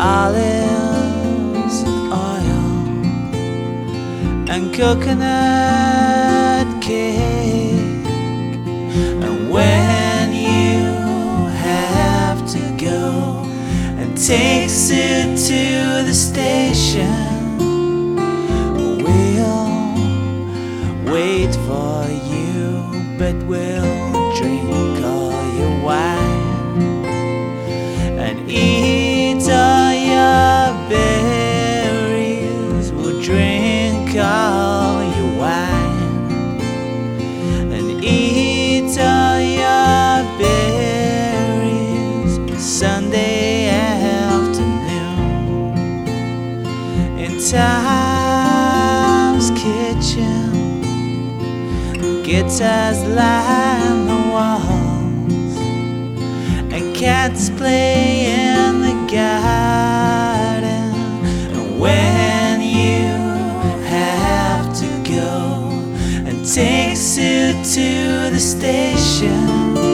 olives and oil and coconut cake. And when you have to go and takes it to the station, we'll wait for you, but we'll drink all your wine and eat all your berries. We'll drink all your wine and eat all your berries. Sunday afternoon in Tom's kitchen, guitars line the walls and cats play in the garden. And when you have to go and takes you to the station,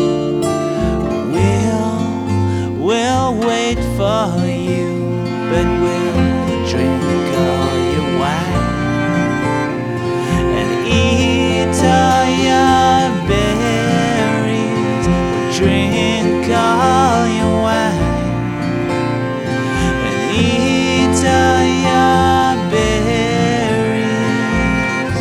we'll wait for you, but we'll drink all your wine and eat all your berries. We'll drink all your wine and eat all your berries.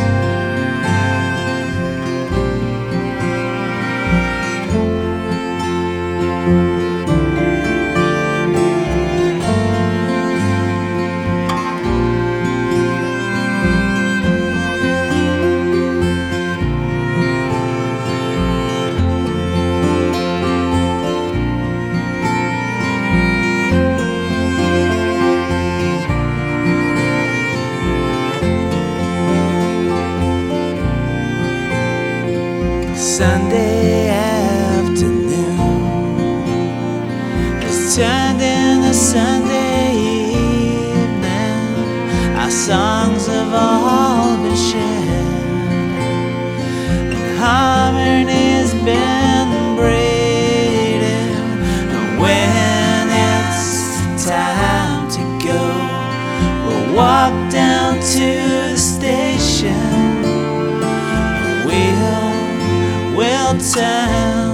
Sunday afternoon has turned into Sunday evening. Our songs have all been shared and harmony's been braided. And when it's time to go, we'll walk down to the station. We'll turn